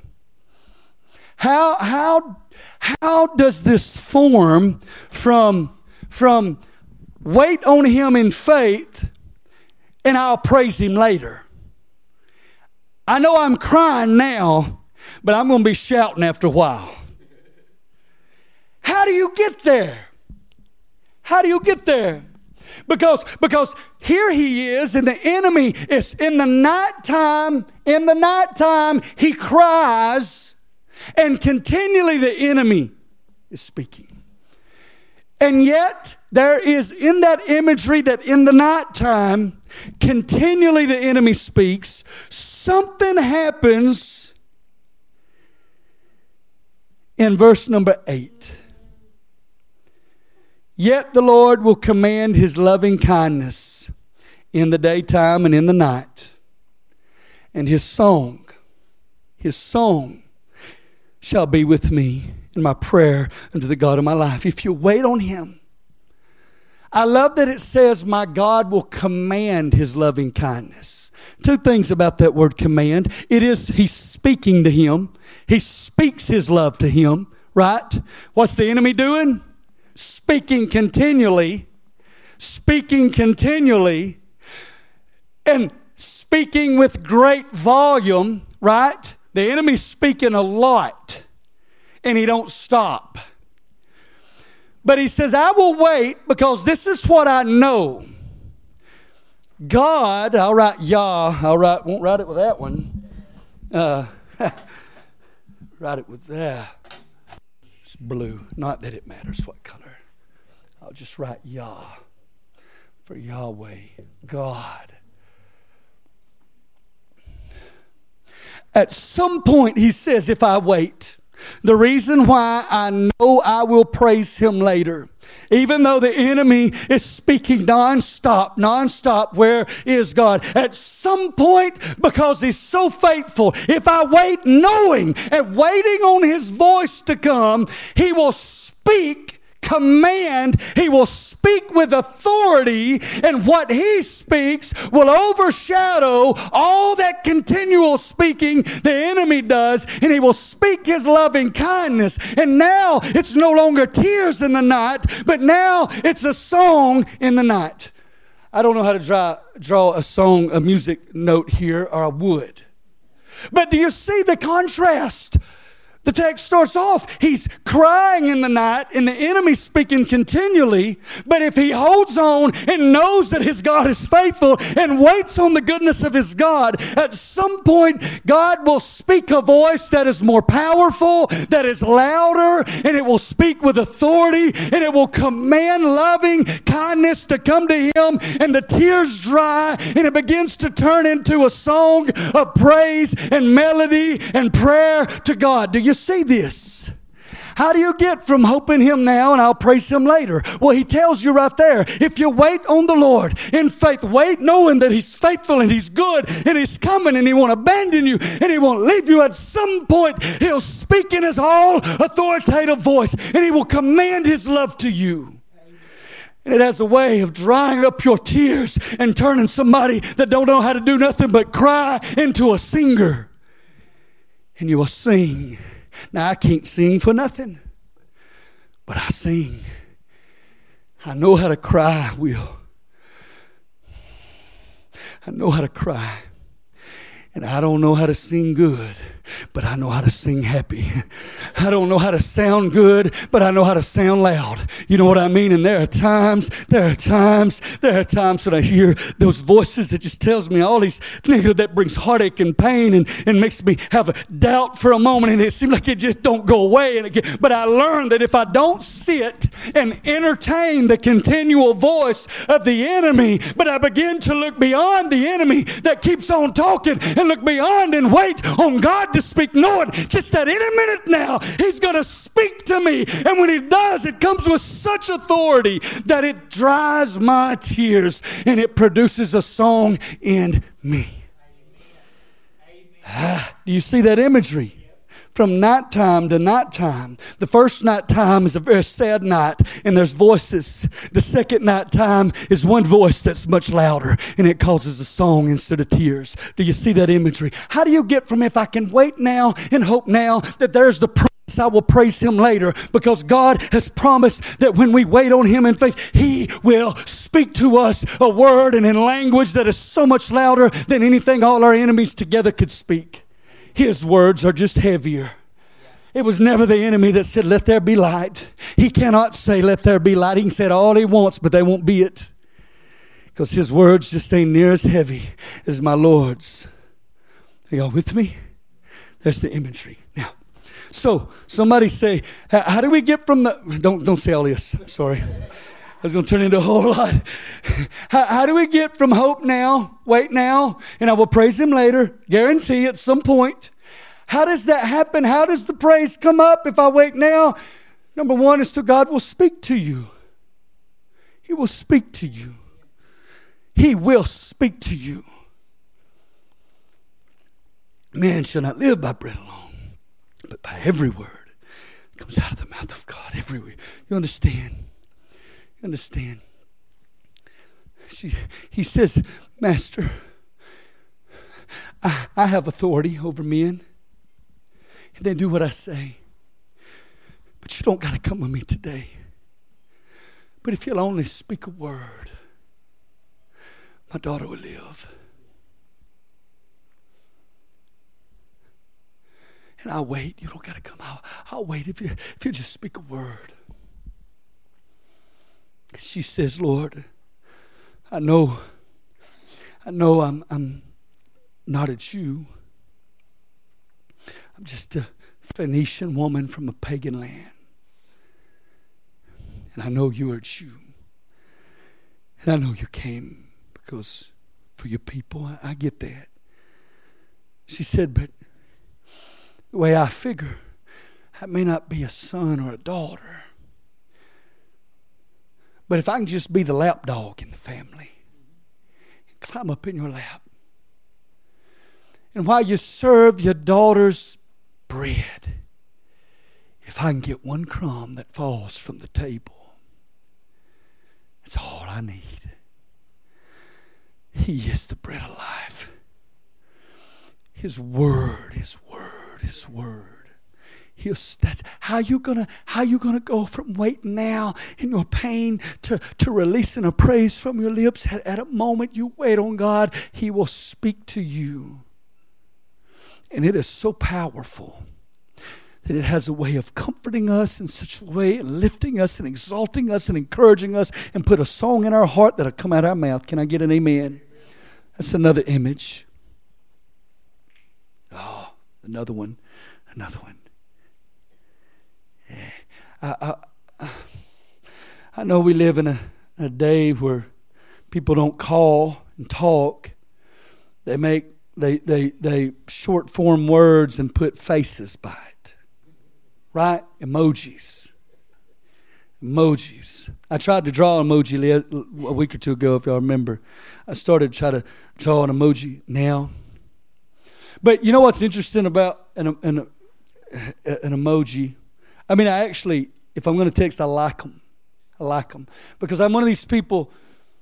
How does this form from wait on him in faith and I'll praise him later? I know I'm crying now, but I'm going to be shouting after a while. How do you get there? How do you get there? Because here he is, and the enemy is in the nighttime. In the nighttime, he cries, and continually the enemy is speaking. And yet, there is in that imagery that in the nighttime, continually the enemy speaks. Something happens in verse number 8. Yet the Lord will command his loving kindness in the daytime and in the night. And his song shall be with me in my prayer unto the God of my life. If you wait on him, I love that it says, my God will command his loving kindness. 2 things about that word command. It is he's speaking to him. He speaks his love to him, right? What's the enemy doing? Speaking continually, and speaking with great volume, right? The enemy's speaking a lot, and he don't stop. But he says, I will wait because this is what I know. God, I'll write Yah, won't write it with that one. Write it with that. It's blue. Not that it matters what color. I'll just write Yah for Yahweh, God. At some point, he says, if I wait, the reason why I know I will praise him later, even though the enemy is speaking nonstop, where is God? At some point, because he's so faithful, if I wait knowing and waiting on his voice to come, he will speak command. He will speak with authority, and what he speaks will overshadow all that continual speaking the enemy does, and he will speak his loving kindness. And now it's no longer tears in the night, but now it's a song in the night. I don't know how to draw a music note here, or I would. But do you see the contrast? The text starts off, he's crying in the night and the enemy's speaking continually. But if he holds on and knows that his God is faithful and waits on the goodness of his God, at some point God will speak a voice that is more powerful, that is louder, and it will speak with authority, and it will command loving kindness to come to him, and the tears dry, and it begins to turn into a song of praise and melody and prayer to God. Do you see this? How do you get from hoping him now and I'll praise him later? Well, he tells you right there, if you wait on the Lord in faith, wait knowing that he's faithful and he's good and he's coming and he won't abandon you and he won't leave you. At some point, he'll speak in his all authoritative voice and he will command his love to you. And it has a way of drying up your tears and turning somebody that don't know how to do nothing but cry into a singer. And you will sing. Now, I can't sing for nothing, but I sing. I know how to cry, Will. I know how to cry. And I don't know how to sing good, but I know how to sing happy. I don't know how to sound good, but I know how to sound loud. You know what I mean? And there are times when I hear those voices that just tells me all these things that brings heartache and pain and makes me have a doubt for a moment, and it seems like it just don't go away. But I learned that if I don't sit and entertain the continual voice of the enemy, but I begin to look beyond the enemy that keeps on talking and look beyond and wait on God to speak, knowing just that any minute now he's going to speak to me. And when he does, it comes with such authority that it dries my tears and it produces a song in me. Do you see that imagery? From nighttime to nighttime. The first nighttime is a very sad night and there's voices. The second nighttime is one voice that's much louder and it causes a song instead of tears. Do you see that imagery? How do you get from if I can wait now and hope now that there's the promise I will praise him later, because God has promised that when we wait on him in faith, he will speak to us a word and in language that is so much louder than anything all our enemies together could speak. His words are just heavier. It was never the enemy that said, let there be light. He cannot say, let there be light. He can say it all he wants, but they won't be it. Because his words just ain't near as heavy as my Lord's. Are y'all with me? There's the imagery. Now, so somebody say, how do we get from the... Don't say all this. Sorry. I was going to turn into a whole lot. How do we get from hope now, wait now, and I will praise him later, guarantee at some point? How does that happen? How does the praise come up if I wait now? Number one is that God will speak to you. He will speak to you. He will speak to you. Man shall not live by bread alone, but by every word that comes out of the mouth of God. Every word. You understand? You understand? He says, Master, I have authority over men. And they do what I say. But you don't got to come with me today. But if you'll only speak a word, my daughter will live. And I'll wait. You don't got to come out. I'll wait if you just speak a word. She says, Lord, I know I'm not a Jew. I'm just a Phoenician woman from a pagan land. And I know you are a Jew. And I know you came because for your people. I get that. She said, but the way I figure, I may not be a son or a daughter. But if I can just be the lap dog in the family and climb up in your lap, and while you serve your daughter's bread, if I can get one crumb that falls from the table, that's all I need. He is the bread of life. His word, His word, His word. That's how you gonna go from waiting now in your pain to releasing a praise from your lips. At a moment you wait on God, He will speak to you. And it is so powerful that it has a way of comforting us in such a way, and lifting us and exalting us and encouraging us, and put a song in our heart that'll come out of our mouth. Can I get an amen? That's another image. Oh, another one. Yeah. I know we live in a day where people don't call and talk. They short form words and put faces by it. Right? Emojis. I tried to draw an emoji a week or two ago, if y'all remember. I started trying to draw an emoji now. But you know what's interesting about an emoji? I mean, I actually, if I'm going to text, I like them. Because I'm one of these people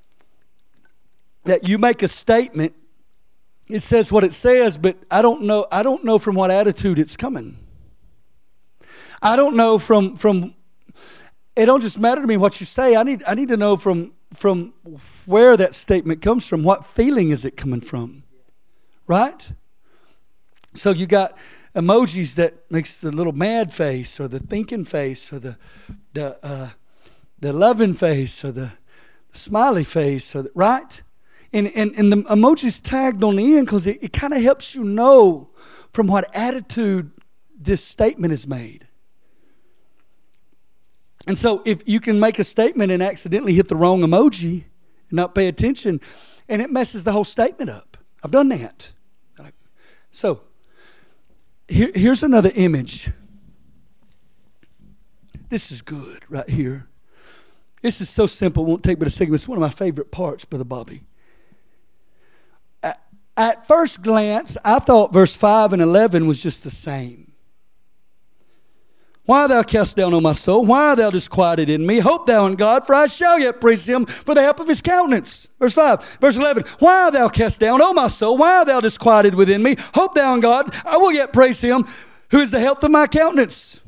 that you make a statement, it says what it says, but I don't know from what attitude it's coming. I don't know from it don't just matter to me what you say. I need to know from where that statement comes from. What feeling is it coming from? Right? So you got emojis that makes the little mad face, or the thinking face, or the loving face, or the smiley face, or right? And the emoji's tagged on the end because it kind of helps you know from what attitude this statement is made. And so if you can make a statement and accidentally hit the wrong emoji and not pay attention, and it messes the whole statement up. I've done that. So here's another image. This is good right here. This is so simple, it won't take but a second. It's one of my favorite parts, Brother Bobby. At first glance, I thought verse 5 and 11 was just the same. Why art thou cast down, O my soul? Why art thou disquieted in me? Hope thou in God, for I shall yet praise him for the help of his countenance. Verse 5. Verse 11. Why art thou cast down, O my soul? Why art thou disquieted within me? Hope thou in God, I will yet praise him who is the health of my countenance.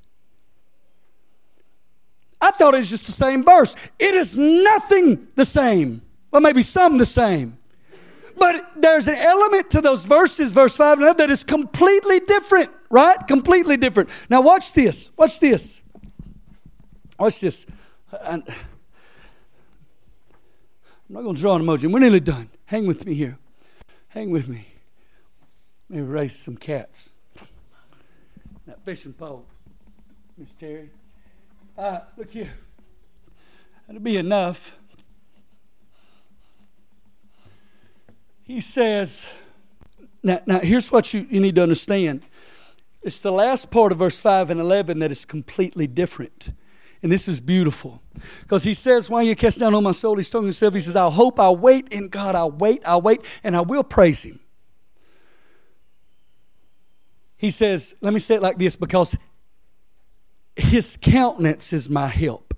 I thought it was just the same verse. It is nothing the same. Well, maybe some the same. But there's an element to those verses, verse 5 and 11, that is completely different, right? Completely different. Now watch this. I'm not going to draw an emoji. We're nearly done. Hang with me here. Hang with me. Maybe raise some cats. That fishing pole, Miss Terry. Look here. That'll be enough. He says, now here's what you need to understand. It's the last part of verse 5 and 11 that is completely different. And this is beautiful. Because he says, why you cast down on my soul? He's talking to himself. He says, I'll wait in God. I'll wait, and I will praise him. He says, let me say it like this, because his countenance is my help.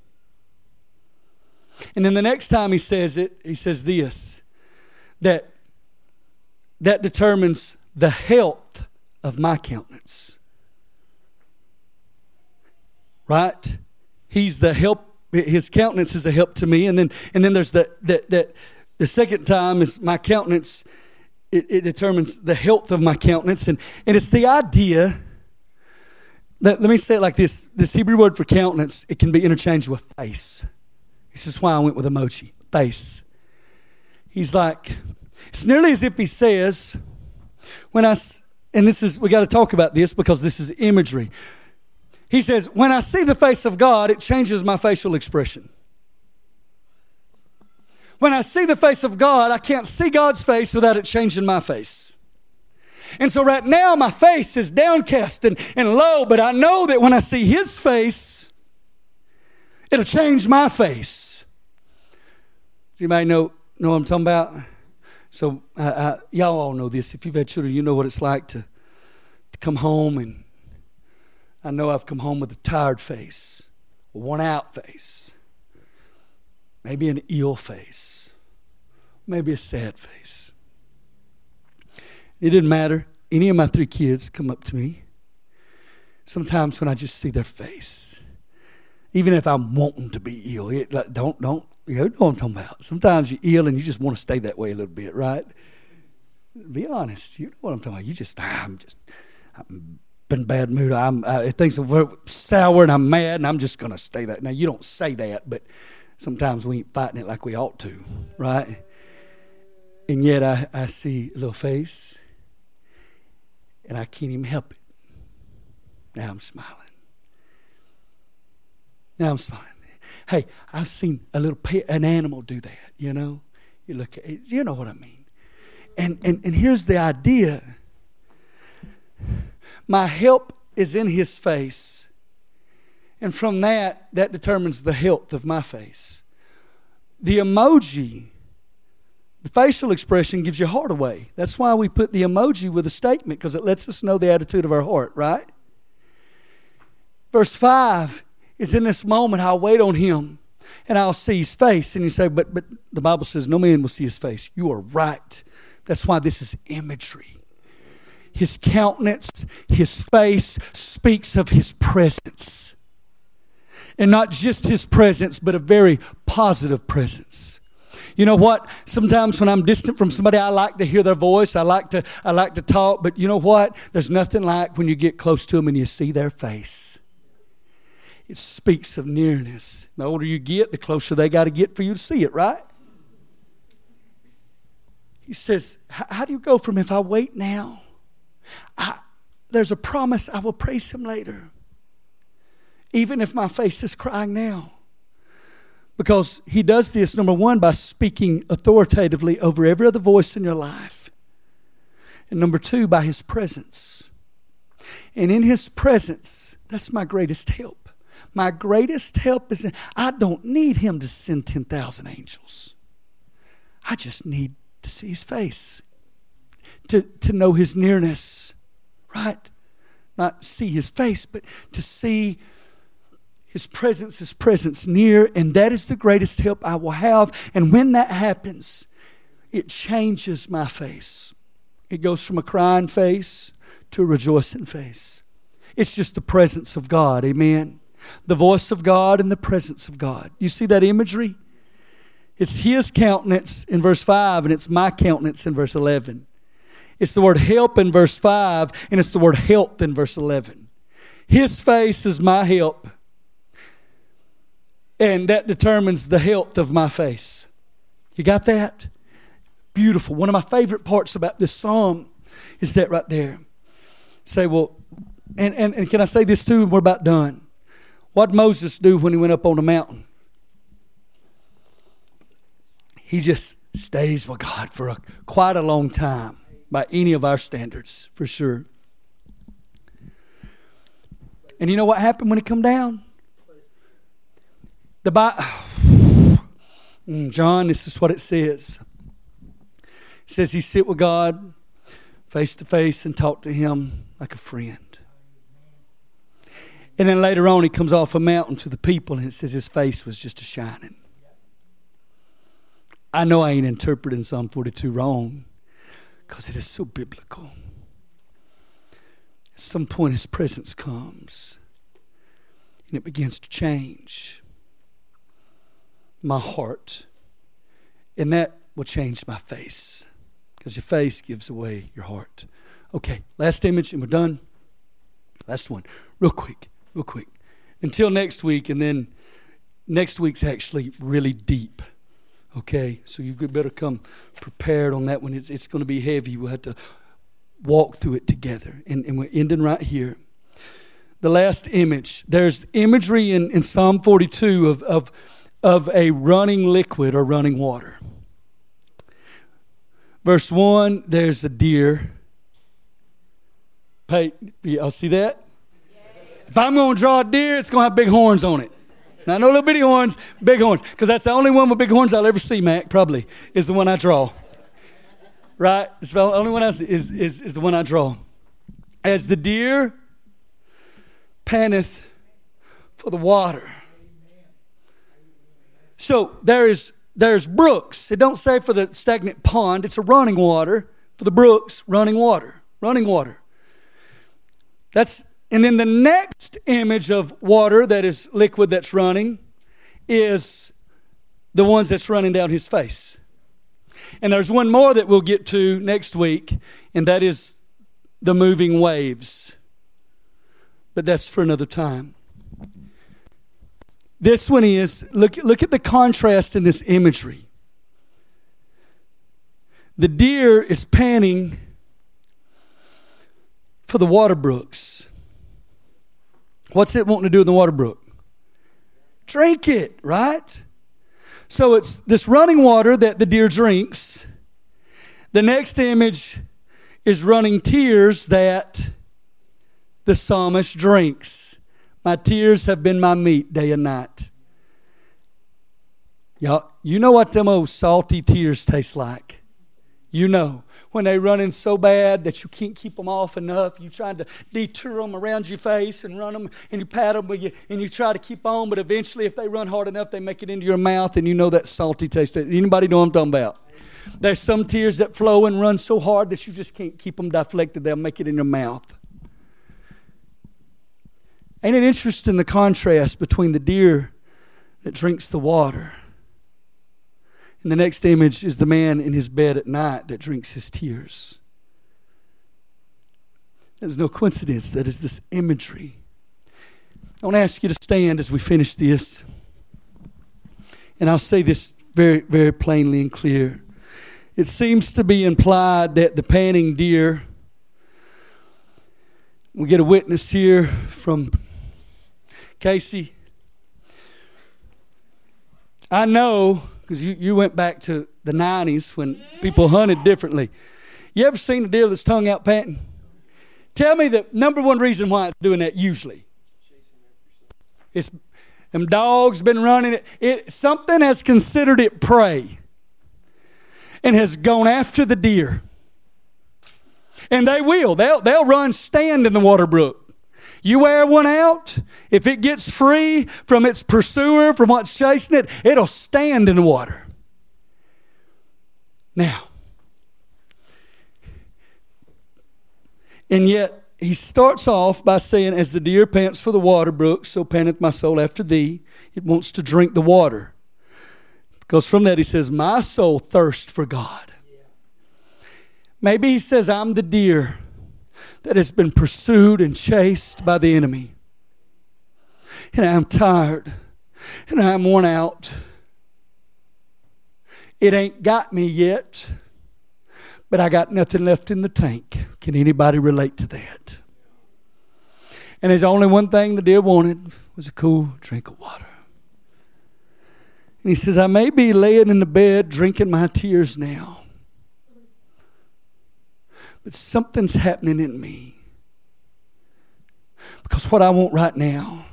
And then the next time he says it, he says this, that determines the health of my countenance. Right? He's the help. His countenance is a help to me. And then there's the second time is my countenance. It determines the health of my countenance. And it's the idea that, let me say it like this. This Hebrew word for countenance, it can be interchanged with face. This is why I went with emoji. Face. He's like, it's nearly as if he says, we got to talk about this because this is imagery. He says, when I see the face of God, it changes my facial expression. When I see the face of God, I can't see God's face without it changing my face. And so right now, my face is downcast and low, but I know that when I see his face, it'll change my face. Does anybody know what I'm talking about? So y'all all know this. If you've had children, you know what it's like to come home, and I know I've come home with a tired face, a worn-out face, maybe an ill face, maybe a sad face. It didn't matter. Any of my 3 kids come up to me. Sometimes when I just see their face, even if I'm wanting to be ill, don't. You know what I'm talking about. Sometimes you're ill and you just want to stay that way a little bit, right? Be honest. You know what I'm talking about. I'm in bad mood. Things are sour and I'm mad and I'm just going to stay that. Now, you don't say that, but sometimes we ain't fighting it like we ought to, right? And yet I see a little face and I can't even help it. Now I'm smiling. Hey, I've seen a little an animal do that, you know. You look at it, you know what I mean. And here's the idea. My help is in his face. And from that determines the health of my face. The emoji, the facial expression gives your heart away. That's why we put the emoji with a statement, because it lets us know the attitude of our heart, right? Verse 5 is, in this moment I'll wait on him and I'll see his face. And you say, but the Bible says no man will see his face. You are right. That's why this is imagery. His countenance, his face speaks of his presence. And not just his presence, but a very positive presence. You know what? Sometimes when I'm distant from somebody, I like to hear their voice. I like to talk. But you know what? There's nothing like when you get close to them and you see their face. It speaks of nearness. The older you get, the closer they got to get for you to see it, right? He says, how do you go from if I wait now? There's a promise I will praise him later. Even if my face is crying now. Because he does this, number one, by speaking authoritatively over every other voice in your life. And number two, by his presence. And in his presence, that's my greatest help. My greatest help is, I don't need him to send 10,000 angels. I just need to see his face. To know his nearness. Right? Not see his face, but to see his presence near. And that is the greatest help I will have. And when that happens, it changes my face. It goes from a crying face to a rejoicing face. It's just the presence of God. Amen. The voice of God and the presence of God. You see that imagery? It's his countenance in verse 5 and it's my countenance in verse 11. It's the word help in verse 5 and it's the word health in verse 11. His face is my help. And that determines the health of my face. You got that? Beautiful. One of my favorite parts about this psalm is that right there. Say, well, and can I say this too? We're about done. What did Moses do when he went up on the mountain? He just stays with God for quite a long time by any of our standards, for sure. And you know what happened when he come down? John, this is what it says. It says he sit with God face to face and talk to him like a friend. And then later on he comes off a mountain to the people and it says his face was just a shining. I know I ain't interpreting Psalm 42 wrong because it is so biblical. At some point his presence comes and it begins to change my heart. And that will change my face because your face gives away your heart. Okay, last image and we're done. Last one. Real quick. Until next week, and then next week's actually really deep. Okay, so you better come prepared on that one. It's going to be heavy. We'll have to walk through it together. And we're ending right here. The last image. There's imagery in Psalm 42 of a running liquid or running water. Verse 1, there's a deer. Y'all see that? If I'm going to draw a deer, it's going to have big horns on it. Now, no little bitty horns, big horns. Because that's the only one with big horns I'll ever see, Mac, probably, is the one I draw. Right? It's the only one I see is the one I draw. As the deer panteth for the water. So there's brooks. It don't say for the stagnant pond. It's a running water. For the brooks, running water. Running water. And then the next image of water that is liquid that's running is the ones that's running down his face. And there's one more that we'll get to next week, and that is the moving waves. but that's for another time. This one is, look at the contrast in this imagery. The deer is panting for the water brooks. What's it wanting to do in the water brook? Drink it, right? So it's this running water that the deer drinks. The next image is running tears that the psalmist drinks. My tears have been my meat day and night. Y'all, you know what them old salty tears taste like. You know, when they running so bad that you can't keep them off enough. You trying to detour them around your face and run them and you pat them and you try to keep on. But eventually if they run hard enough, they make it into your mouth and you know that salty taste. Anybody know what I'm talking about? There's some tears that flow and run so hard that you just can't keep them deflected. They'll make it in your mouth. Ain't it interesting the contrast between the deer that drinks the water and the next image is the man in his bed at night that drinks his tears. There's no coincidence. That is this imagery. I want to ask you to stand as we finish this. And I'll say this very, very plainly and clear. It seems to be implied that the panting deer, we get a witness here from Casey. I know, because you went back to the 90s when people hunted differently. You ever seen a deer that's tongue out panting? Tell me the number one reason why it's doing that usually. It's them dogs been running it. Something has considered it prey and has gone after the deer. And they will. They'll run stand in the water brook. You wear one out, if it gets free from its pursuer, from what's chasing it, it'll stand in the water. Now, and yet he starts off by saying, as the deer pants for the water brook, so panteth my soul after thee. It wants to drink the water. Because from that he says, my soul thirsts for God. Maybe he says, I'm the deer that has been pursued and chased by the enemy. And I'm tired. And I'm worn out. It ain't got me yet. But I got nothing left in the tank. Can anybody relate to that? And there's only one thing the deer wanted was a cool drink of water. And he says, I may be laying in the bed drinking my tears now. But something's happening in me. Because what I want right now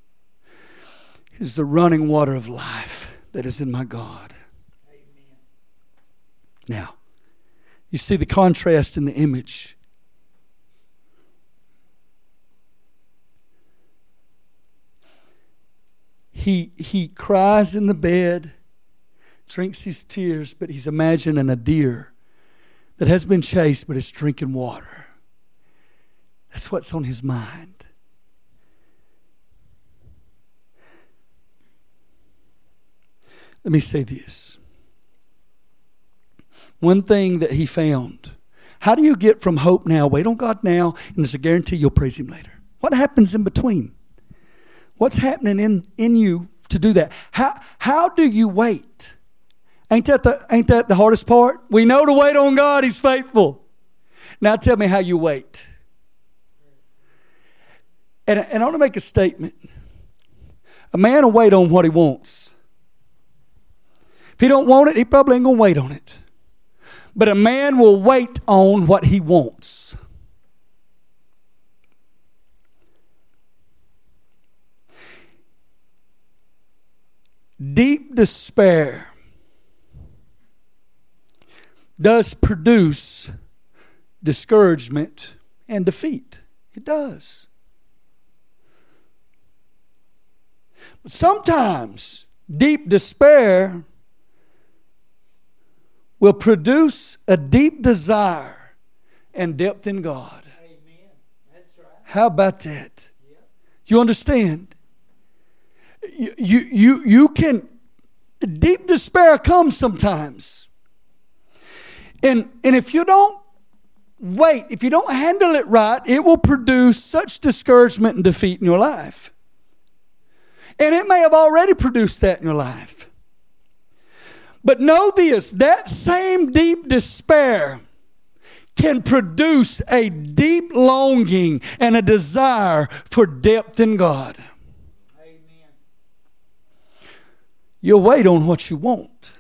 is the running water of life that is in my God. Amen. Now, you see the contrast in the image. He cries in the bed, drinks his tears, but he's imagining a deer that has been chased but is drinking water. That's what's on his mind. Let me say this. One thing that he found. How do you get from hope now, wait on God now, and there's a guarantee you'll praise him later? What happens in between? What's happening in you to do that? How do you wait? Ain't that the hardest part? We know to wait on God. He's faithful. Now tell me how you wait. And I want to make a statement. A man will wait on what he wants. If he don't want it, he probably ain't going to wait on it. But a man will wait on what he wants. Deep despair does produce discouragement and defeat. It does. But sometimes deep despair will produce a deep desire and depth in God. Amen. That's right. How about that? Yeah. You understand? You can, deep despair comes sometimes. And if you don't wait, if you don't handle it right, it will produce such discouragement and defeat in your life. And it may have already produced that in your life. But know this, that same deep despair can produce a deep longing and a desire for depth in God. Amen. You'll wait on what you want.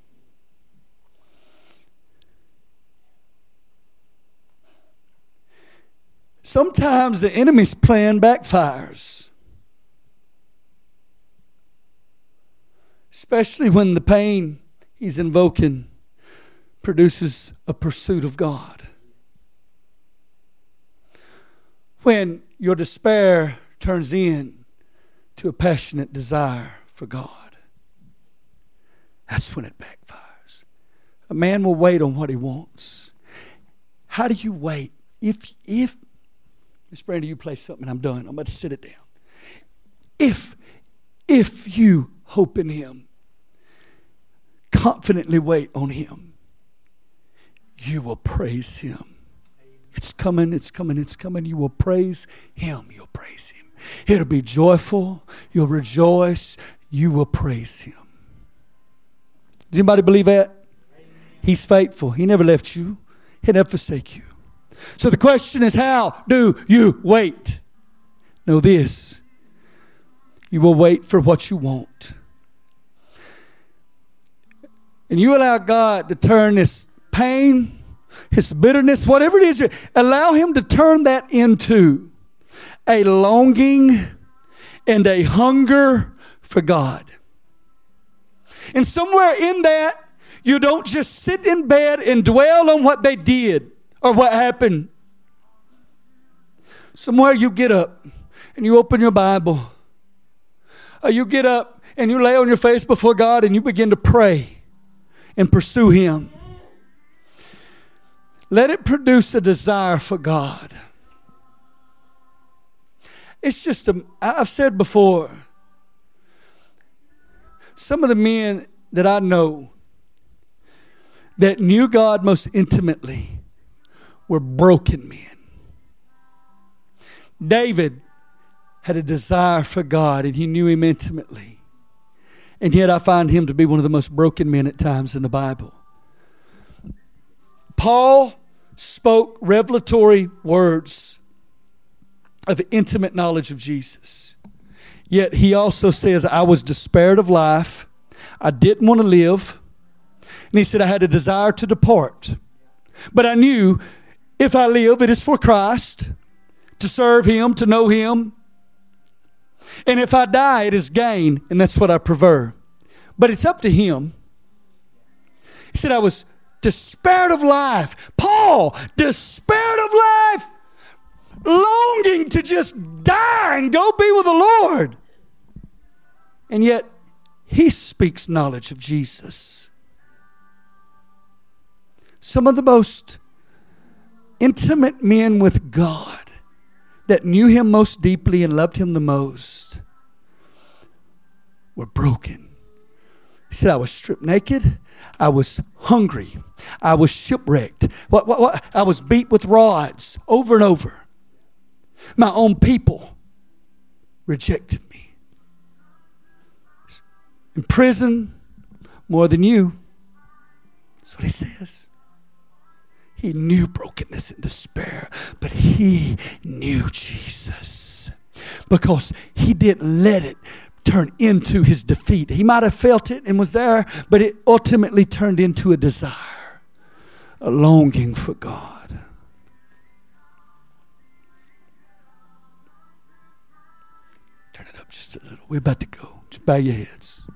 Sometimes the enemy's plan backfires. Especially when the pain he's invoking produces a pursuit of God. When your despair turns in to a passionate desire for God, that's when it backfires. A man will wait on what he wants. How do you wait? If Miss Brandy, you play something and I'm done. I'm about to sit it down. If you hope in Him, confidently wait on Him, you will praise Him. It's coming, it's coming, it's coming. You will praise Him. You'll praise Him. It'll be joyful. You'll rejoice. You will praise Him. Does anybody believe that? He's faithful. He never left you. He'll never forsake you. So the question is, how do you wait? Know this. You will wait for what you want. And you allow God to turn this pain, His bitterness, whatever it is, allow Him to turn that into a longing and a hunger for God. And somewhere in that, you don't just sit in bed and dwell on what they did or what happened. Somewhere you get up and you open your Bible. Or you get up and you lay on your face before God and you begin to pray and pursue Him. Let it produce a desire for God. It's just, I've said before, some of the men that I know that knew God most intimately were broken men. David had a desire for God and he knew Him intimately. And yet I find him to be one of the most broken men at times in the Bible. Paul spoke revelatory words of intimate knowledge of Jesus. Yet he also says, I was despaired of life. I didn't want to live. And he said, I had a desire to depart. But I knew if I live, it is for Christ, to serve Him, to know Him. And if I die, it is gain, and that's what I prefer. But it's up to Him. He said, I was despaired of life. Paul, despaired of life, longing to just die and go be with the Lord. And yet, he speaks knowledge of Jesus. Some of the most intimate men with God that knew Him most deeply and loved Him the most were broken. He said, I was stripped naked. I was hungry. I was shipwrecked. I was beat with rods over and over. My own people rejected me. In prison, more than you. That's what he says. He knew brokenness and despair, but he knew Jesus because he didn't let it turn into his defeat. He might have felt it and was there, but it ultimately turned into a desire, a longing for God. Turn it up just a little. We're about to go. Just bow your heads.